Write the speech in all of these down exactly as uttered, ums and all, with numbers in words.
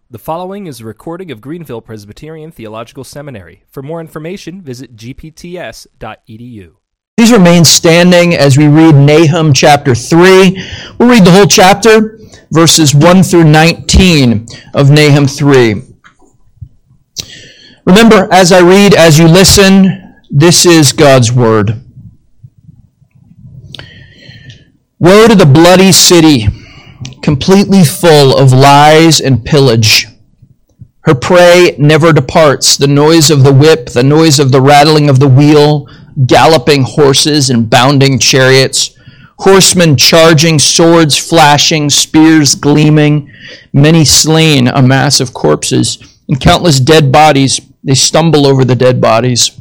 The following is a recording of Greenville Presbyterian Theological Seminary. For more information, visit g p t s dot e d u. Please remain standing as we read Nahum chapter three. We'll read the whole chapter, verses one through nineteen of Nahum three. Remember, as I read, as you listen, this is God's word. Woe to the bloody city, completely full of lies and pillage. Her prey never departs. The noise of the whip, the noise of the rattling of the wheel, galloping horses and bounding chariots, horsemen charging, swords flashing, spears gleaming, many slain, a mass of corpses, and countless dead bodies. They stumble over the dead bodies.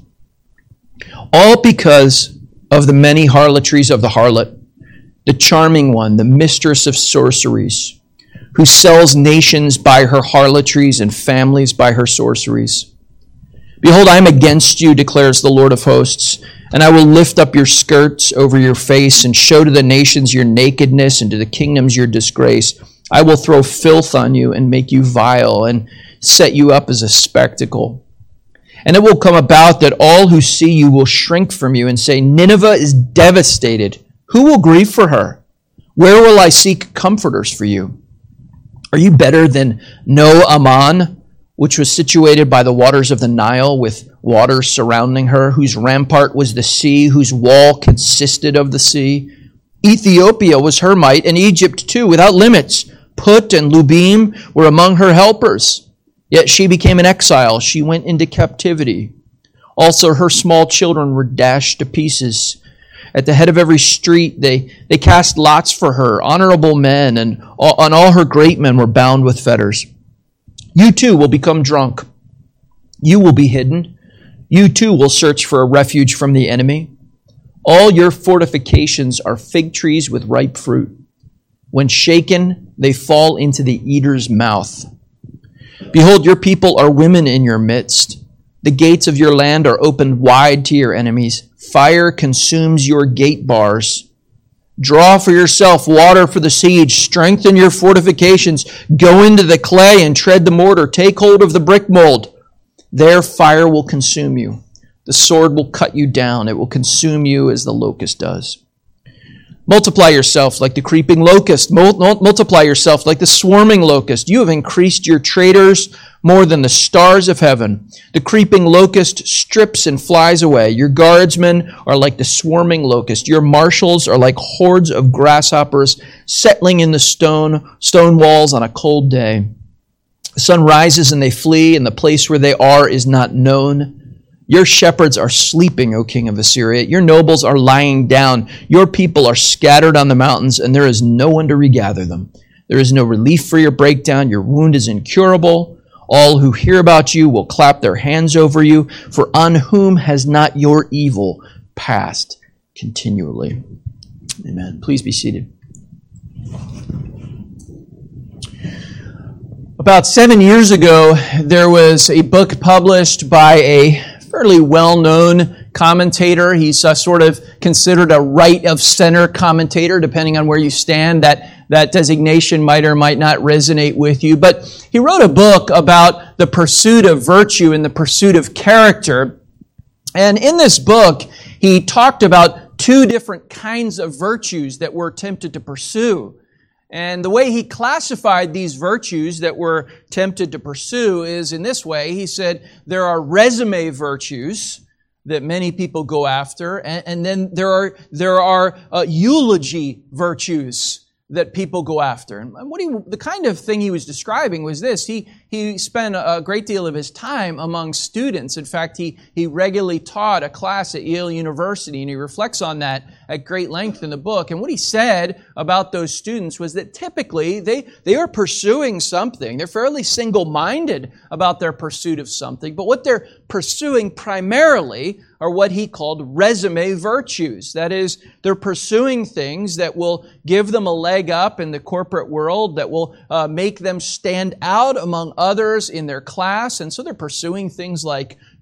All because of the many harlotries of the harlot, the charming one, the mistress of sorceries, who sells nations by her harlotries and families by her sorceries. Behold, I am against you, declares the Lord of hosts, and I will lift up your skirts over your face and show to the nations your nakedness and to the kingdoms your disgrace. I will throw filth on you and make you vile and set you up as a spectacle. And it will come about that all who see you will shrink from you and say, Nineveh is devastated. Who will grieve for her? Where will I seek comforters for you? Are you better than No Aman, which was situated by the waters of the Nile, with waters surrounding her, whose rampart was the sea, whose wall consisted of the sea? Ethiopia was her might, and Egypt too, without limits. Put and Lubim were among her helpers. Yet she became an exile. She went into captivity. Also her small children were dashed to pieces. At the head of every street, they, they cast lots for her. Honorable men and all, and all her great men were bound with fetters. You too will become drunk. You will be hidden. You too will search for a refuge from the enemy. All your fortifications are fig trees with ripe fruit. When shaken, they fall into the eater's mouth. Behold, your people are women in your midst. The gates of your land are opened wide to your enemies. Fire consumes your gate bars. Draw for yourself water for the siege. Strengthen your fortifications. Go into the clay and tread the mortar. Take hold of the brick mold. There fire will consume you. The sword will cut you down. It will consume you as the locust does. Multiply yourself like the creeping locust. Multiply yourself like the swarming locust. You have increased your traders more than the stars of heaven. The creeping locust strips and flies away. Your guardsmen are like the swarming locust. Your marshals are like hordes of grasshoppers settling in the stone, stone walls on a cold day. The sun rises and they flee, and the place where they are is not known. Your shepherds are sleeping, O king of Assyria. Your nobles are lying down. Your people are scattered on the mountains, and there is no one to regather them. There is no relief for your breakdown. Your wound is incurable. All who hear about you will clap their hands over you, for on whom has not your evil passed continually? Amen. Please be seated. About seven years ago, there was a book published by a fairly well-known commentator. He's uh, sort of considered a right-of-center commentator, depending on where you stand. That, that designation might or might not resonate with you. But he wrote a book about the pursuit of virtue and the pursuit of character. And in this book, he talked about two different kinds of virtues that we're tempted to pursue. And the way he classified these virtues that we're tempted to pursue is in this way. He said there are resume virtues that many people go after, and, and then there are there are uh, eulogy virtues that people go after. And what he, the kind of thing he was describing was this. He he spent a great deal of his time among students. In fact, he, he regularly taught a class at Yale University, and he reflects on that at great length in the book. And what he said about those students was that typically they, they are pursuing something. They're fairly single-minded about their pursuit of something, but what they're pursuing primarily are what he called resume virtues. That is, they're pursuing things that will give them a leg up in the corporate world, that will uh, make them stand out among others in their class. And so they're pursuing things like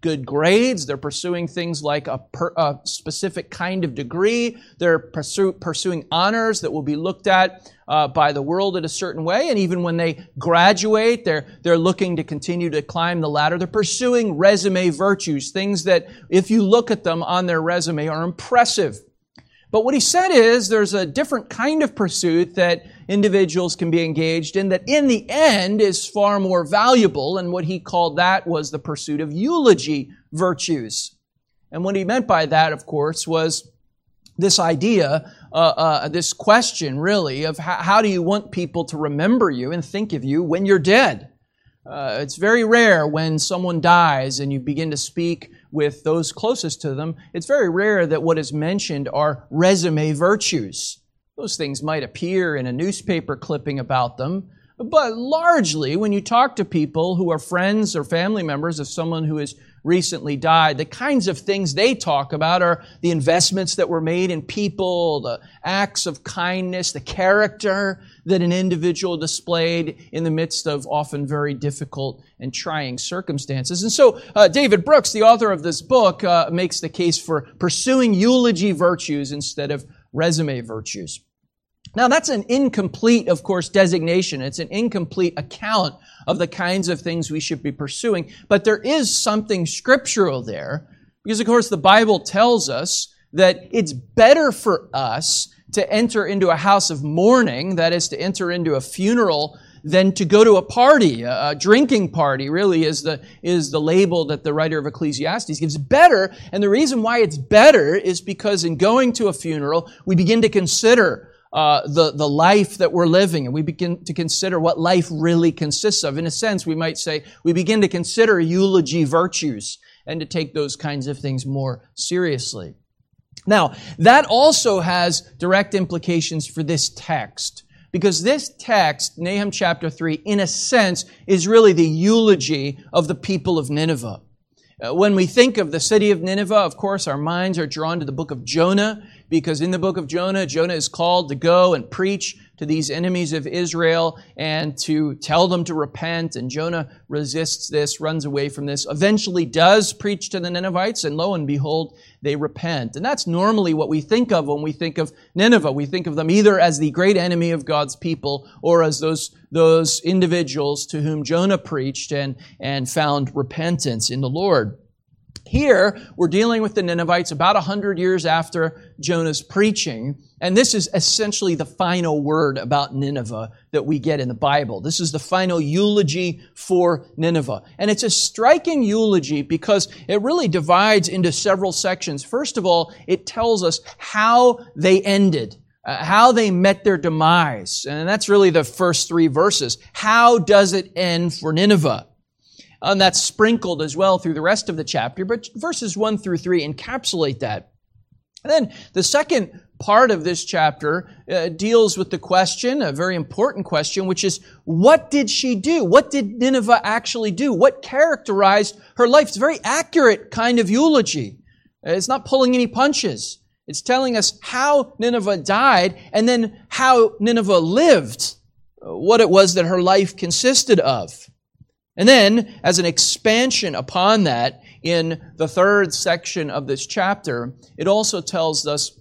good grades. They're pursuing things like a, per, a specific kind of degree. They're pursue, pursuing honors that will be looked at uh, by the world in a certain way. And even when they graduate, they're, they're looking to continue to climb the ladder. They're pursuing resume virtues, things that, if you look at them on their resume, are impressive. But what he said is there's a different kind of pursuit that individuals can be engaged in that in the end is far more valuable, and what he called that was the pursuit of eulogy virtues. And what he meant by that, of course, was this idea, uh, uh, this question really of how, how do you want people to remember you and think of you when you're dead? Uh, it's very rare when someone dies and you begin to speak with those closest to them. It's very rare that what is mentioned are resume virtues. Those things might appear in a newspaper clipping about them, but largely when you talk to people who are friends or family members of someone who has recently died, the kinds of things they talk about are the investments that were made in people, the acts of kindness, the character that an individual displayed in the midst of often very difficult and trying circumstances. And so uh, David Brooks, the author of this book, uh, makes the case for pursuing eulogy virtues instead of resume virtues. Now, that's an incomplete, of course, designation. It's an incomplete account of the kinds of things we should be pursuing. But there is something scriptural there, because, of course, the Bible tells us that it's better for us to enter into a house of mourning, that is, to enter into a funeral, than to go to a party. A, a drinking party really is the, is the label that the writer of Ecclesiastes gives. Better, and the reason why it's better is because in going to a funeral, we begin to consider Uh, the, the life that we're living, and we begin to consider what life really consists of. In a sense, we might say we begin to consider eulogy virtues and to take those kinds of things more seriously. Now, that also has direct implications for this text, because this text, Nahum chapter three, in a sense, is really the eulogy of the people of Nineveh. Uh, when we think of the city of Nineveh, of course, our minds are drawn to the book of Jonah, because in the book of Jonah, Jonah is called to go and preach to these enemies of Israel and to tell them to repent. And Jonah resists this, runs away from this, eventually does preach to the Ninevites, and lo and behold, they repent. And that's normally what we think of when we think of Nineveh. We think of them either as the great enemy of God's people or as those, those individuals to whom Jonah preached and, and found repentance in the Lord. Here, we're dealing with the Ninevites about a hundred years after Jonah's preaching, and this is essentially the final word about Nineveh that we get in the Bible. This is the final eulogy for Nineveh. And it's a striking eulogy because it really divides into several sections. First of all, it tells us how they ended, uh, how they met their demise. And that's really the first three verses. How does it end for Nineveh? And that's sprinkled as well through the rest of the chapter, but verses one through three encapsulate that. And then the second part of this chapter uh, deals with the question, a very important question, which is, what did she do? What did Nineveh actually do? What characterized her life? It's a very accurate kind of eulogy. It's not pulling any punches. It's telling us how Nineveh died and then how Nineveh lived, what it was that her life consisted of. And then, as an expansion upon that, in the third section of this chapter, it also tells us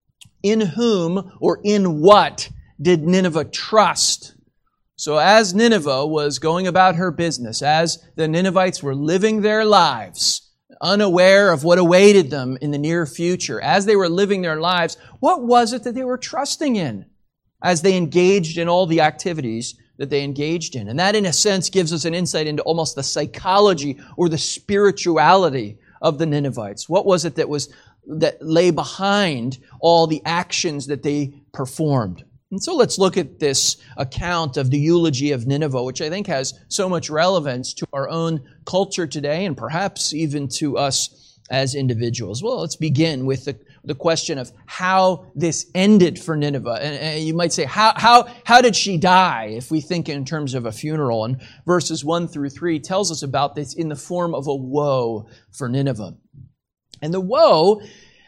in whom or in what did Nineveh trust. So as Nineveh was going about her business, as the Ninevites were living their lives, unaware of what awaited them in the near future, as they were living their lives, what was it that they were trusting in as they engaged in all the activities that they engaged in? And that, in a sense, gives us an insight into almost the psychology or the spirituality of the Ninevites. What was it that was that lay behind all the actions that they performed? And so let's look at this account of the eulogy of Nineveh, which I think has so much relevance to our own culture today and perhaps even to us as individuals. Well, let's begin with the the question of how this ended for Nineveh. And, and you might say, how, how, how did she die, if we think in terms of a funeral? And verses one through three tells us about this in the form of a woe for Nineveh. And the woe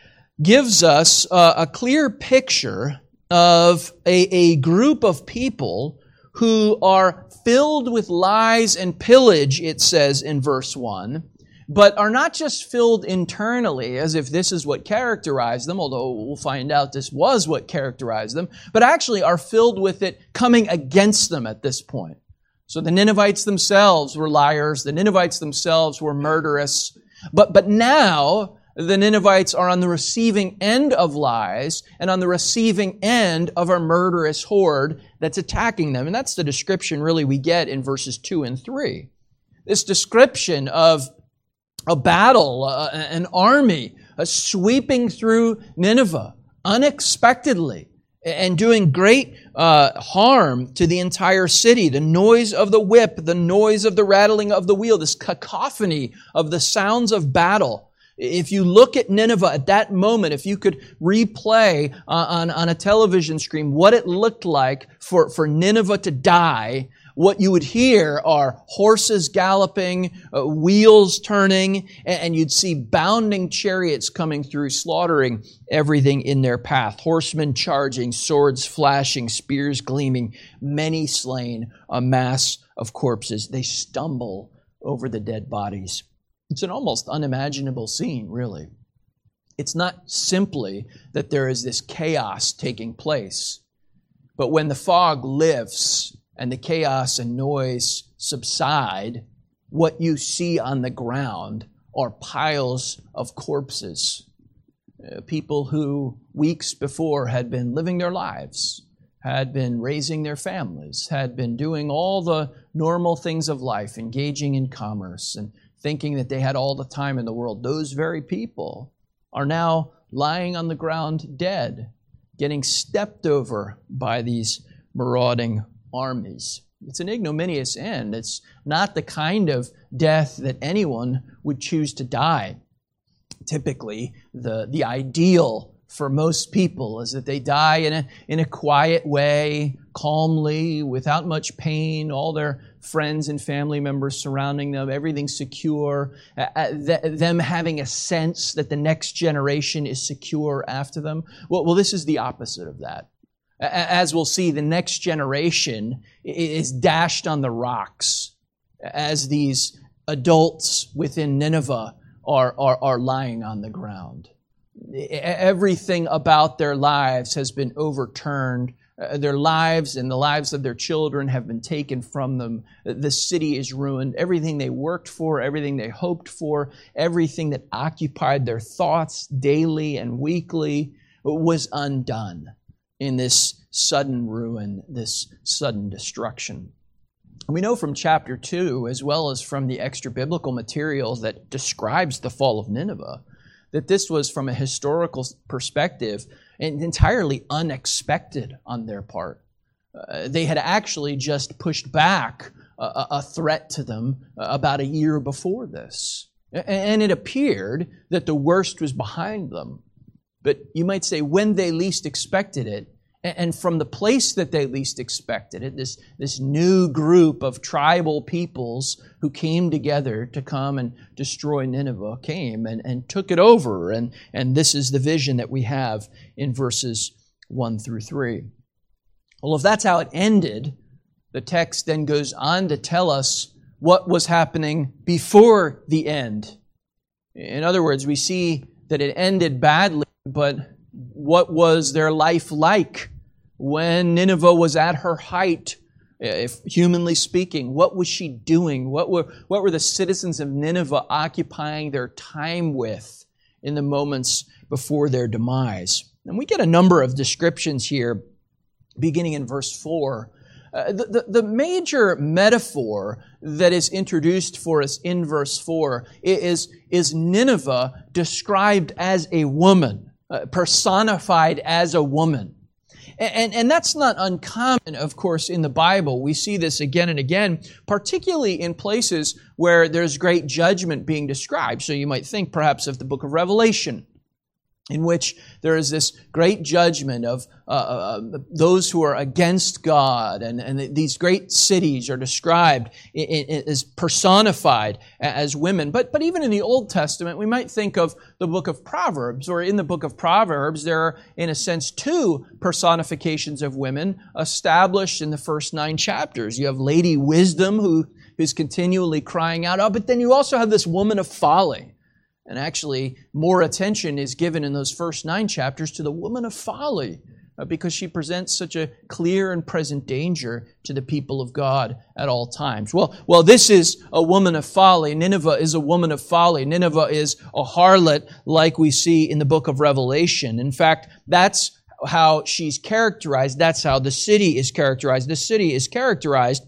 gives us uh, a clear picture of a, a group of people who are filled with lies and pillage, it says in verse one, but are not just filled internally as if this is what characterized them, although we'll find out this was what characterized them, but actually are filled with it coming against them at this point. So the Ninevites themselves were liars. The Ninevites themselves were murderous. But, but now the Ninevites are on the receiving end of lies and on the receiving end of a murderous horde that's attacking them. And that's the description really we get in verses two and three. This description of a battle, uh, an army, uh, sweeping through Nineveh unexpectedly and doing great uh, harm to the entire city. The noise of the whip, the noise of the rattling of the wheel, this cacophony of the sounds of battle. If you look at Nineveh at that moment, if you could replay uh, on, on a television screen what it looked like for, for Nineveh to die, what you would hear are horses galloping, uh, wheels turning, and, and you'd see bounding chariots coming through, slaughtering everything in their path. Horsemen charging, swords flashing, spears gleaming, many slain, a mass of corpses. They stumble over the dead bodies. It's an almost unimaginable scene, really. It's not simply that there is this chaos taking place, but when the fog lifts and the chaos and noise subside, what you see on the ground are piles of corpses. Uh, people who weeks before had been living their lives, had been raising their families, had been doing all the normal things of life, engaging in commerce and thinking that they had all the time in the world. Those very people are now lying on the ground dead, getting stepped over by these marauding armies. It's an ignominious end. It's not the kind of death that anyone would choose to die. Typically, the, the ideal for most people is that they die in a, in a quiet way, calmly, without much pain, all their friends and family members surrounding them, everything secure, uh, th- them having a sense that the next generation is secure after them. Well, well, this is the opposite of that. As we'll see, the next generation is dashed on the rocks as these adults within Nineveh are, are, are lying on the ground. Everything about their lives has been overturned. Uh, their lives and the lives of their children have been taken from them. The city is ruined. Everything they worked for, everything they hoped for, everything that occupied their thoughts daily and weekly was undone in this sudden ruin, this sudden destruction. We know from chapter two, as well as from the extra biblical materials that describes the fall of Nineveh, that this was, from a historical perspective, entirely unexpected on their part. Uh, they had actually just pushed back a, a threat to them about a year before this. And it appeared that the worst was behind them. But you might say, when they least expected it, and from the place that they least expected it, this, this new group of tribal peoples who came together to come and destroy Nineveh came and, and took it over. And, and this is the vision that we have in verses one through three. Well, if that's how it ended, the text then goes on to tell us what was happening before the end. In other words, we see that it ended badly, but what was their life like when Nineveh was at her height, if humanly speaking? What was she doing? What were, what were the citizens of Nineveh occupying their time with in the moments before their demise? And we get a number of descriptions here, beginning in verse four. Uh, the, the, the major metaphor that is introduced for us in verse four is, is Nineveh described as a woman. Uh, personified as a woman. And, and, and that's not uncommon, of course, in the Bible. We see this again and again, particularly in places where there's great judgment being described. So you might think perhaps of the book of Revelation, in which there is this great judgment of uh, uh, those who are against God, and, and these great cities are described in, in, as personified as women. But, but even in the Old Testament, we might think of the book of Proverbs, or in the book of Proverbs, there are, in a sense, two personifications of women established in the first nine chapters. You have Lady Wisdom, who who's continually crying out. Oh, but then you also have this woman of folly. And actually, more attention is given in those first nine chapters to the woman of folly, because she presents such a clear and present danger to the people of God at all times. Well, well, this is a woman of folly. Nineveh is a woman of folly. Nineveh is a harlot like we see in the book of Revelation. In fact, that's how she's characterized. That's how the city is characterized. The city is characterized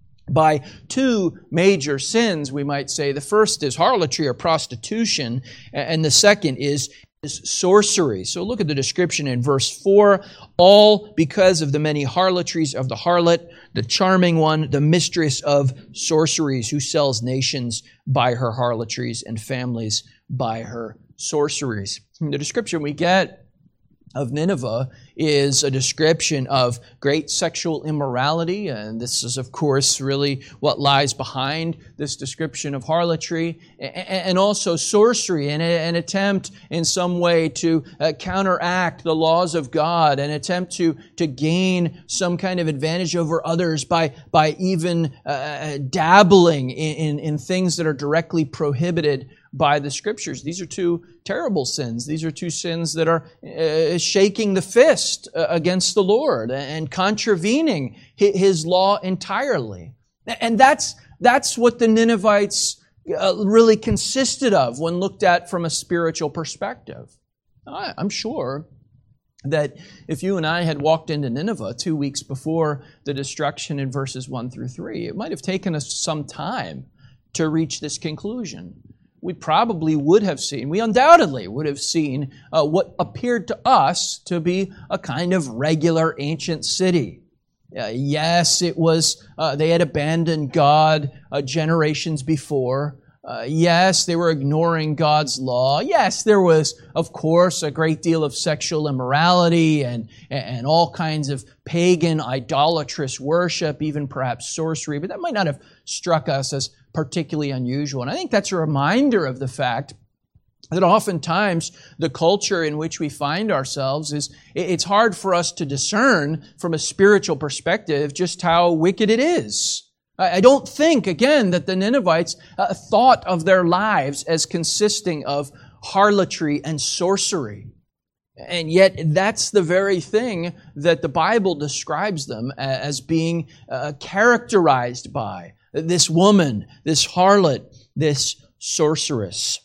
by two major sins, we might say. The first is harlotry or prostitution, and the second is is sorcery. So look at the description in verse four. All because of the many harlotries of the harlot, the charming one, the mistress of sorceries, who sells nations by her harlotries and families by her sorceries. The description we get of Nineveh is a description of great sexual immorality, and this is, of course, really what lies behind this description of harlotry, and also sorcery, and an attempt in some way to uh, counteract the laws of God, an attempt to, to gain some kind of advantage over others by, by even uh, dabbling in, in, in things that are directly prohibited by the Scriptures. These are two terrible sins. These are two sins that are uh, shaking the fist uh, against the Lord and contravening His law entirely. And that's that's what the Ninevites uh, really consisted of when looked at from a spiritual perspective. I, I'm sure that if you and I had walked into Nineveh two weeks before the destruction in verses one through three, it might have taken us some time to reach this conclusion. We probably would have seen, we undoubtedly would have seen uh, what appeared to us to be a kind of regular ancient city. Uh, yes, it was, uh, they had abandoned God uh, generations before. Uh, yes, they were ignoring God's law. Yes, there was, of course, a great deal of sexual immorality and, and all kinds of pagan, idolatrous worship, even perhaps sorcery, but that might not have struck us as particularly unusual. And I think that's a reminder of the fact that oftentimes the culture in which we find ourselves is, it's hard for us to discern from a spiritual perspective just how wicked it is. I don't think, again, that the Ninevites uh, thought of their lives as consisting of harlotry and sorcery. And yet that's the very thing that the Bible describes them as being uh, characterized by. This woman, this harlot, this sorceress.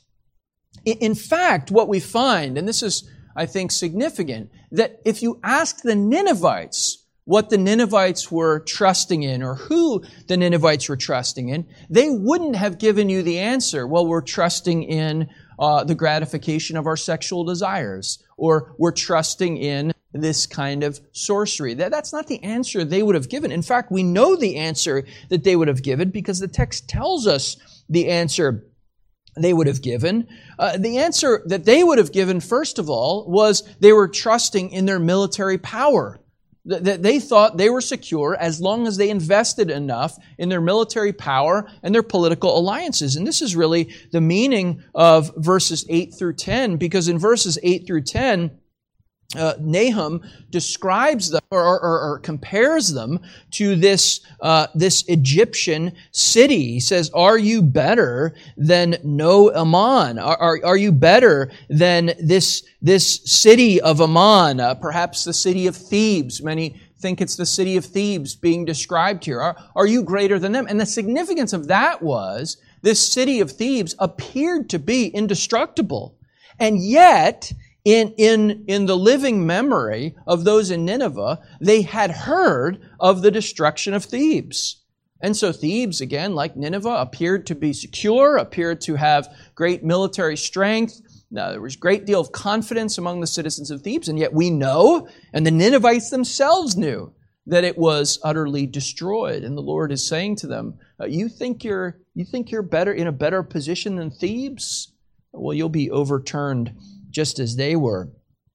In fact, what we find, and this is, I think, significant, that if you ask the Ninevites what the Ninevites were trusting in or who the Ninevites were trusting in, they wouldn't have given you the answer, well, we're trusting in uh, the gratification of our sexual desires, or we're trusting in this kind of sorcery. That, that's not the answer they would have given. In fact, we know the answer that they would have given because the text tells us the answer they would have given. Uh, the answer that they would have given, first of all, was they were trusting in their military power. That they thought they were secure as long as they invested enough in their military power and their political alliances. And this is really the meaning of verses eight through ten, because in verses eight through ten, Uh, Nahum describes them or, or, or compares them to this uh, this Egyptian city. He says, "Are you better than No Ammon? Are, are, are you better than this this city of Ammon? Uh, perhaps the city of Thebes." Many think it's the city of Thebes being described here. Are, are you greater than them? And the significance of that was this city of Thebes appeared to be indestructible, and yet, In, in, in the living memory of those in Nineveh, they had heard of the destruction of Thebes. And so Thebes, again, like Nineveh, appeared to be secure, appeared to have great military strength. Now, there was a great deal of confidence among the citizens of Thebes, and yet we know, and the Ninevites themselves knew, that it was utterly destroyed. And the Lord is saying to them, you think you're, you think you're better in a better position than Thebes? Well, you'll be overturned just as they were.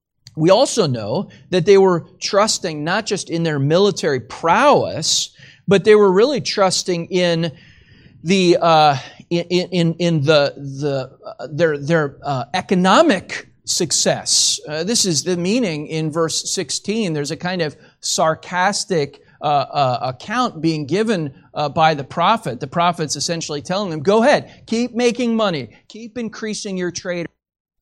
We also know that they were trusting not just in their military prowess, but they were really trusting in the uh, in in in the the uh, their their uh, economic success. Uh, this is the meaning in verse sixteen. There's a kind of sarcastic uh, uh, account being given uh, by the prophet. The prophet's essentially telling them, go ahead, keep making money, keep increasing your trade.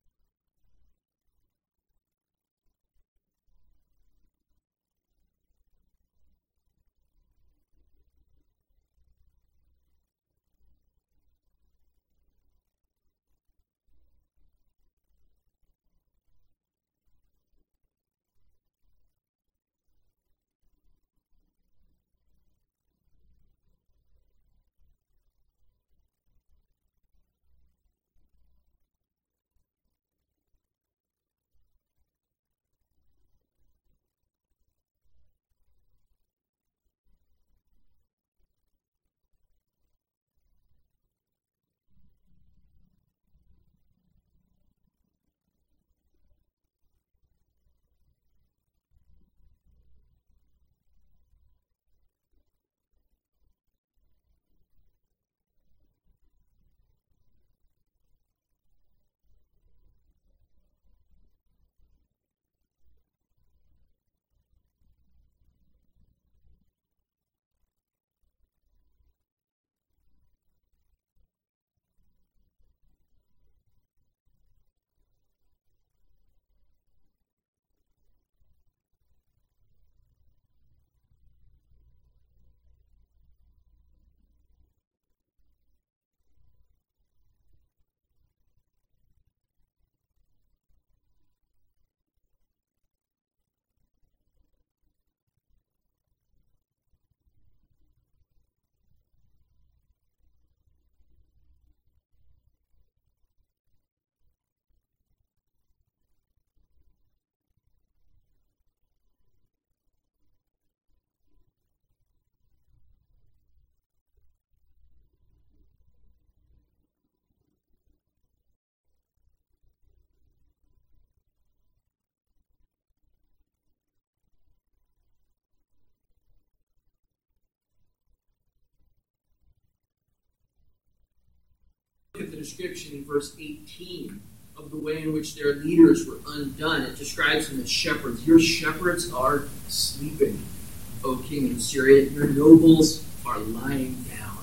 At the description in verse eighteen of the way in which their leaders were undone. It describes them as shepherds. Your shepherds are sleeping, O king of Assyria. Your nobles are lying down.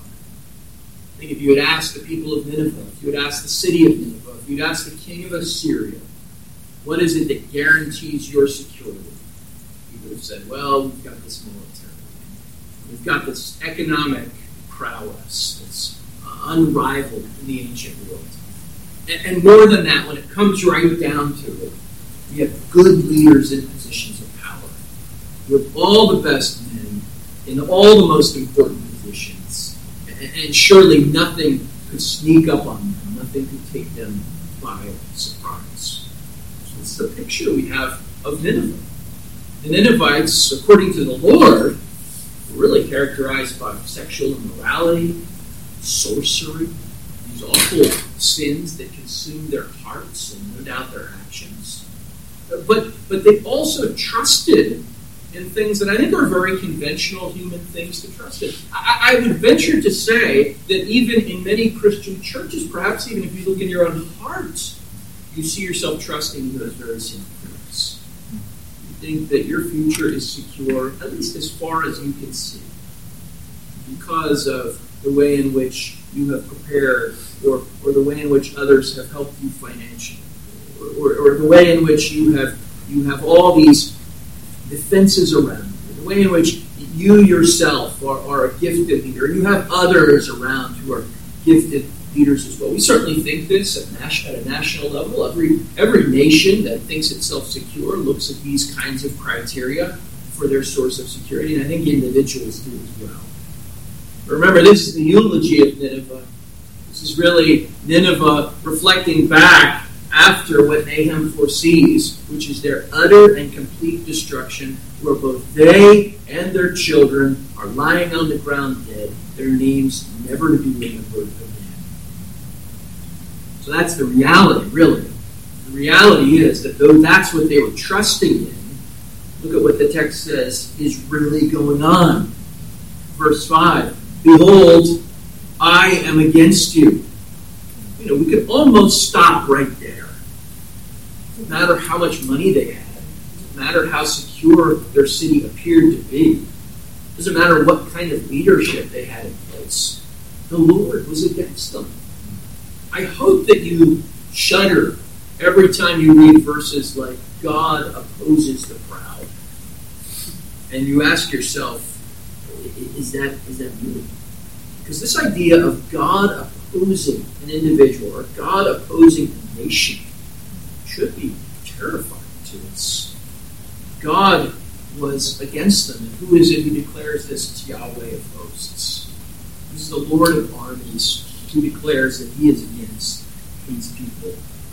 I think if you had asked the people of Nineveh, if you had asked the city of Nineveh, if you had asked the king of Assyria, what is it that guarantees your security? He would have said, well, we've got this military. We've got this economic prowess that's unrivaled in the ancient world. And, and more than that, when it comes right down to it, we have good leaders in positions of power. We have all the best men in all the most important positions. And, and surely nothing could sneak up on them. Nothing could take them by surprise. So it's the picture we have of Nineveh. The Ninevites, according to the Lord, were really characterized by sexual immorality, sorcery, these awful sins that consume their hearts and no doubt their actions. But but they also trusted in things that I think are very conventional human things to trust in. I, I would venture to say that even in many Christian churches, perhaps even if you look in your own heart, you see yourself trusting in those very same things. You think that your future is secure, at least as far as you can see, because of the way in which you have prepared, or, or the way in which others have helped you financially, or, or, or the way in which you have you have all these defenses around you, the way in which you yourself are, are a gifted leader, and you have others around who are gifted leaders as well. We certainly think this at, nas- at a national level. Every every nation that thinks itself secure looks at these kinds of criteria for their source of security, and I think individuals do as well. Remember, this is the eulogy of Nineveh. This is really Nineveh reflecting back after what Nahum foresees, which is their utter and complete destruction, where both they and their children are lying on the ground dead, their names never to be remembered again. So that's the reality, really. The reality is that though that's what they were trusting in, look at what the text says is really going on. Verse five. Behold, I am against you. You know, we could almost stop right there. It doesn't matter how much money they had. It doesn't matter how secure their city appeared to be. Doesn't matter what kind of leadership they had in place. The Lord was against them. I hope that you shudder every time you read verses like, God opposes the proud. And you ask yourself, is that, is that really? Because this idea of God opposing an individual or God opposing a nation should be terrifying to us. God was against them. And who is it who declares this? It's Yahweh of hosts. This is the Lord of armies who declares that he is against these people.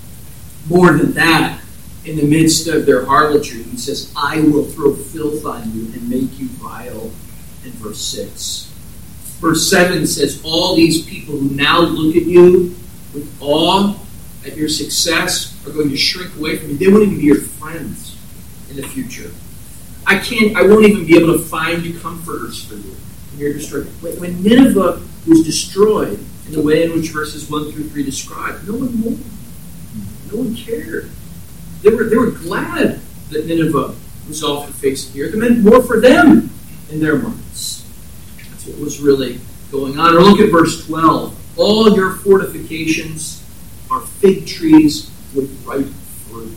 More than that, in the midst of their harlotry, he says, I will throw filth on you and make you vile, in verse six. Verse seven says, all these people who now look at you with awe at your success are going to shrink away from you. They won't even be your friends in the future. I can't, I won't even be able to find comforters for you when you're destroyed. When Nineveh was destroyed, in the way in which verses one through three describe, no one mourned. No one cared. They were, they were glad that Nineveh was off the face of the earth. It meant more for them in their minds. That's what was really going on. Or look at verse twelve. All your fortifications are fig trees with ripe fruit.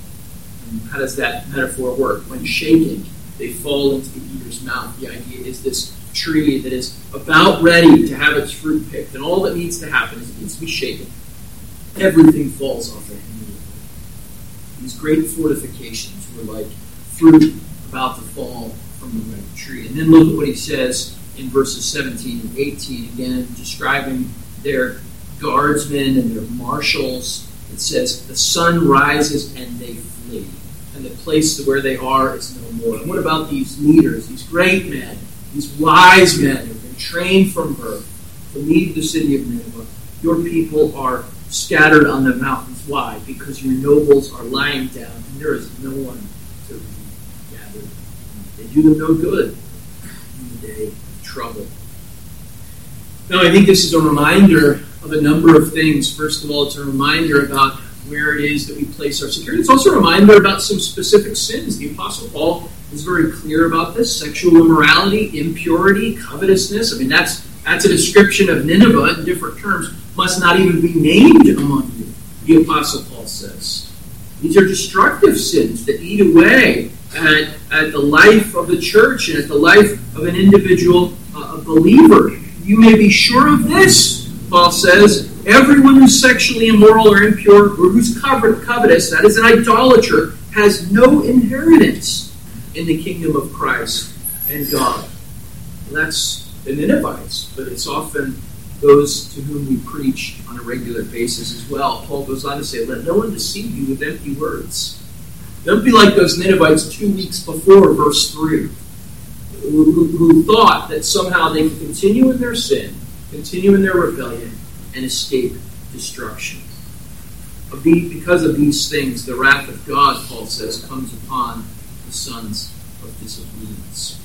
And how does that metaphor work? When shaken, they fall into the eater's mouth. The idea is this tree that is about ready to have its fruit picked, and all that needs to happen is it needs to be shaken. Everything falls off it immediately. These great fortifications were like fruit about to fall from the ripe tree. And then look at what he says in verses seventeen and eighteen, again describing their guardsmen and their marshals. It says, the sun rises and they flee, and the place where they are is no more. And what about these leaders, these great men, these wise men who have been trained from birth to lead the city of Nineveh? Your people are scattered on the mountains. Why? Because your nobles are lying down, and there is no one to be gathered. They do them no good in the day of trouble. Now, I think this is a reminder of a number of things. First of all, it's a reminder about where it is that we place our security. It's also a reminder about some specific sins. The Apostle Paul is very clear about this. Sexual immorality, impurity, covetousness. I mean, that's that's a description of Nineveh in different terms. Must not even be named among you, the Apostle Paul says. These are destructive sins that eat away at, at the life of the church and at the life of an individual uh, believer. You may be sure of this, Paul says, everyone who's sexually immoral or impure or who's covetous, that is an idolater, has no inheritance in the kingdom of Christ and God. And that's the Ninevites, but it's often those to whom we preach on a regular basis as well. Paul goes on to say, let no one deceive you with empty words. Don't be like those Ninevites two weeks before, verse three, who, who, who thought that somehow they could continue in their sin, continue in their rebellion, and escape destruction. Because of these things, the wrath of God, Paul says, comes upon the sons of disobedience.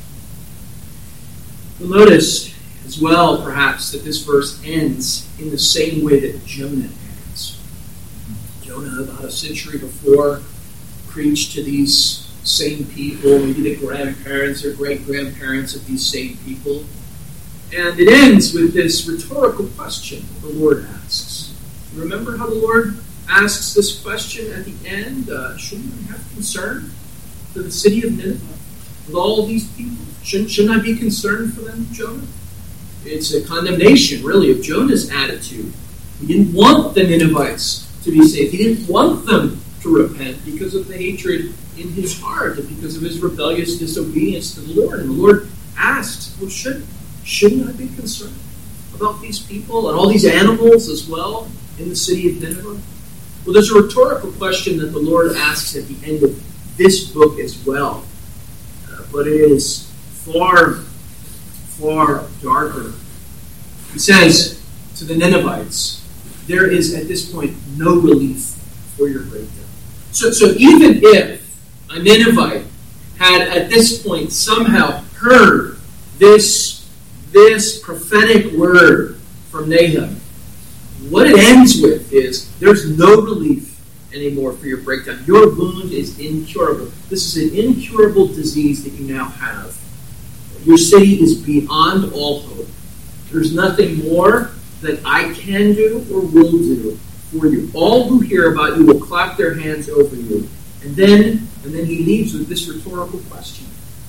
You'll notice as well, perhaps, that this verse ends in the same way that Jonah ends. Jonah, about a century before, preached to these same people, maybe the grandparents or great-grandparents of these same people. And it ends with this rhetorical question the Lord asks. Remember how the Lord asks this question at the end? Uh, shouldn't I have concern for the city of Nineveh with all these people? Shouldn't, shouldn't I be concerned for them, Jonah? It's a condemnation, really, of Jonah's attitude. He didn't want the Ninevites to be saved. He didn't want them to repent because of the hatred in his heart and because of his rebellious disobedience to the Lord. And the Lord asks, well, should, shouldn't I be concerned about these people and all these animals as well in the city of Nineveh? Well, there's a rhetorical question that the Lord asks at the end of this book as well. Uh, but it is far, far darker. He says to the Ninevites, there is at this point no relief for your breakdown. So, so even if a Ninevite had at this point somehow heard this, this prophetic word from Nahum, what it ends with is there's no relief anymore for your breakdown. Your wound is incurable. This is an incurable disease that you now have. Your city is beyond all hope. There's nothing more that I can do or will do for you. All who hear about you will clap their hands over you. And then, and then he leaves with this rhetorical question.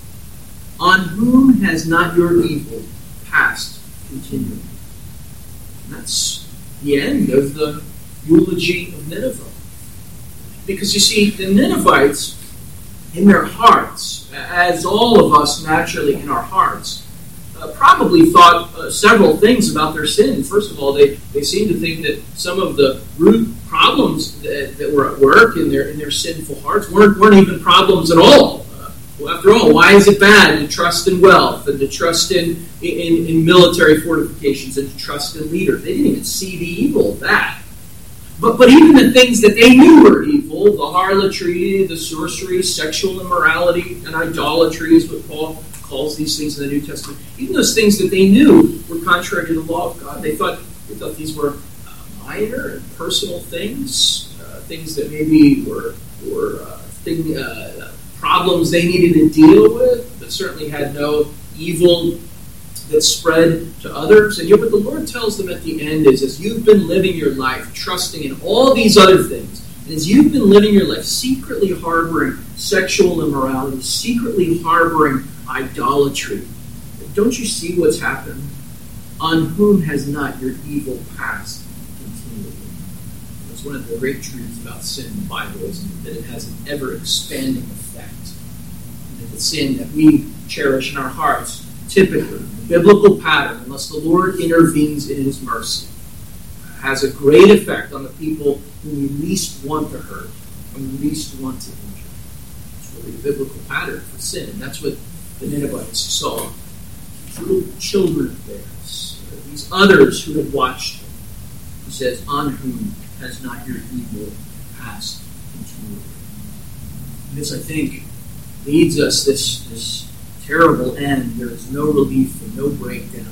On whom has not your evil passed continually? And that's the end of the eulogy of Nineveh. Because you see, the Ninevites, in their hearts, as all of us naturally in our hearts, uh, probably thought uh, several things about their sin. First of all, they, they seemed to think that some of the root problems that, that were at work in their in their sinful hearts weren't, weren't even problems at all. Uh, well, after all, why is it bad to trust in wealth and to trust in, in, in military fortifications and to trust in leaders? They didn't even see the evil of that. But, but even the things that they knew were evil, the harlotry, the sorcery, sexual immorality, and idolatry is what Paul calls these things in the New Testament. Even those things that they knew were contrary to the law of God. They thought, they thought these were uh, minor and personal things, uh, things that maybe were, were uh, thing, uh, problems they needed to deal with, but certainly had no evil that spread to others. And yet what the Lord tells them at the end is, as you've been living your life trusting in all these other things, and as you've been living your life secretly harboring sexual immorality, secretly harboring idolatry, don't you see what's happened? On whom has not your evil passed continually? That's one of the great truths about sin in the Bible, is that it has an ever-expanding effect. And that the sin that we cherish in our hearts, typically, the biblical pattern, unless the Lord intervenes in his mercy, has a great effect on the people whom we least want to hurt, and we least want to injure. It's really a biblical pattern for sin, and that's what the Ninevites saw. These little children of theirs, these others who had watched them. He says, on whom has not your evil passed continually? And this, I think, leads us this this terrible end. There is no relief and no breakdown.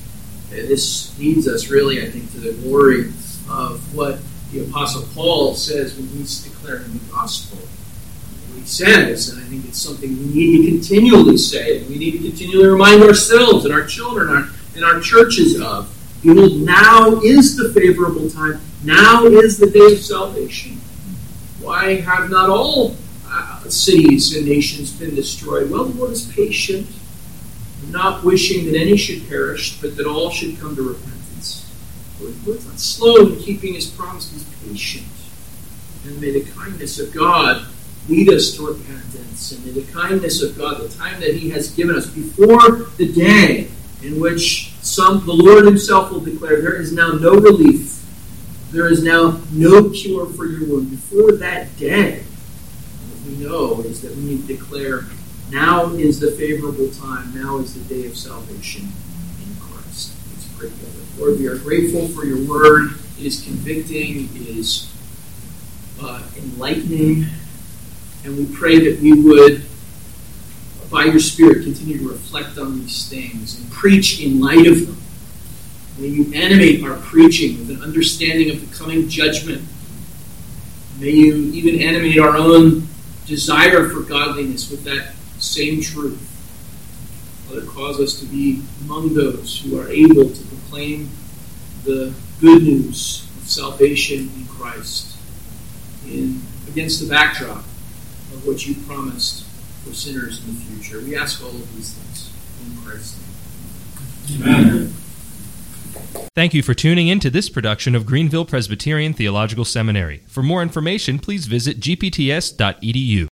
This leads us really, I think, to the glory of what the Apostle Paul says when he's declaring the gospel. What he says, and I think it's something we need to continually say, and we need to continually remind ourselves and our children and our, and our churches of. Behold, now is the favorable time. Now is the day of salvation. Why have not all cities and nations been destroyed? Well, the Lord is patient, not wishing that any should perish, but that all should come to repentance. The Lord's not slow in keeping his promise. He's patient. And may the kindness of God lead us to repentance. And may the kindness of God, the time that he has given us before the day in which some, the Lord himself will declare, there is now no relief. There is now no cure for your wound. Before that day, we know is that we need to declare, now is the favorable time, now is the day of salvation in Christ. Let's pray together. Lord, we are grateful for your word. It is convicting, it is uh, enlightening, and we pray that we would, by your Spirit, continue to reflect on these things and preach in light of them. May you animate our preaching with an understanding of the coming judgment. May you even animate our own desire for godliness with that same truth. Father, cause us to be among those who are able to proclaim the good news of salvation in Christ in against the backdrop of what you promised for sinners in the future. We ask all of these things in Christ's name. Amen. Thank you for tuning in to this production of Greenville Presbyterian Theological Seminary. For more information, please visit g p t s dot e d u.